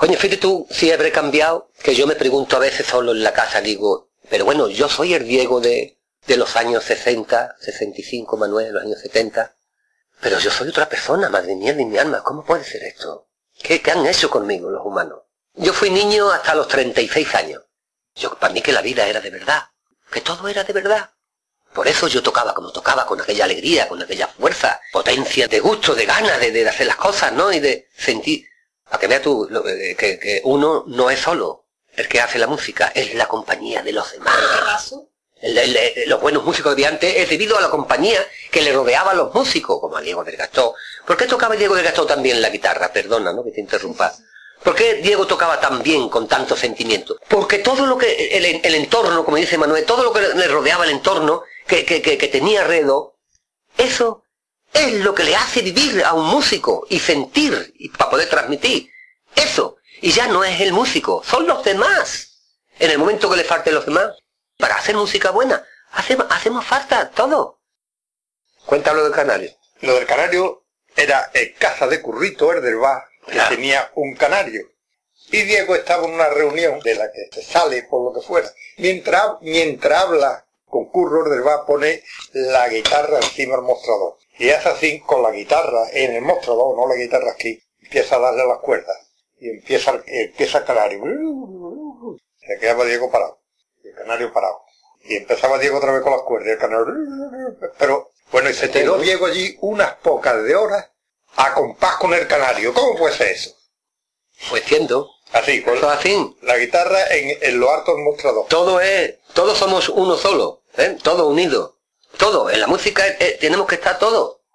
Coño, fíjate tú si habré cambiado, que yo me pregunto a veces solo en la casa, digo, pero bueno, yo soy el Diego de los años 60, 65, Manuel, de los años 70, pero yo soy otra persona, madre mía de mi alma, ¿cómo puede ser esto? ¿Qué han hecho conmigo los humanos? Yo fui niño hasta los 36 años. Para mí que la vida era de verdad, que todo era de verdad. Por eso yo tocaba como tocaba, con aquella alegría, con aquella fuerza, potencia de gusto, de ganas de hacer las cosas, ¿no? Y de sentir, para que veas tú, que uno no es solo el que hace la música, es la compañía de los demás. Los buenos músicos de antes es debido a la compañía que le rodeaba a los músicos, como a Diego del Gastó. ¿Por qué tocaba Diego del Gastó también la guitarra? Perdona, ¿no? Que te interrumpa. ¿Por qué Diego tocaba tan bien, con tanto sentimiento? Porque todo lo que, el entorno, como dice Manuel, todo lo que le rodeaba el entorno, que tenía alrededor, eso es lo que le hace vivir a un músico y sentir, y para poder transmitir. Eso. Y ya no es el músico, son los demás. En el momento que le falten los demás, para hacer música buena, hacemos falta todo. Cuéntalo del canario. Lo del canario era en casa de Currito, el del bar, que tenía un canario. Y Diego estaba en una reunión de la que se sale por lo que fuera. Mientras habla con Curro, el del bar pone la guitarra encima del mostrador. Y hace así con la guitarra en el mostrador, no la guitarra aquí, empieza a darle las cuerdas. Y empieza el canario. Se quedaba Diego parado. Y el canario parado. Y empezaba Diego otra vez con las cuerdas. Y el canario. Pero, bueno, y se quedó Diego allí unas pocas de horas a compás con el canario. ¿Cómo puede ser eso? Pues siendo. Así, con así. La guitarra en lo alto del mostrador. Todos somos uno solo, ¿eh? Todo unido. Todo. En la música tenemos que estar todos.